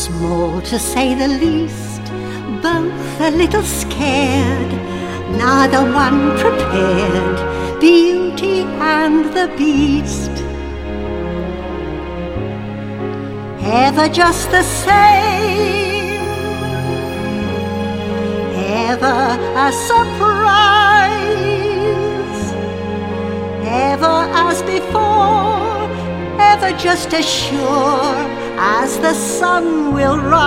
small to say the least, both a little scared, neither one prepared, Beauty and the Beast. Ever just the same, ever a surprise, ever as before, ever just as sure as the sun will rise.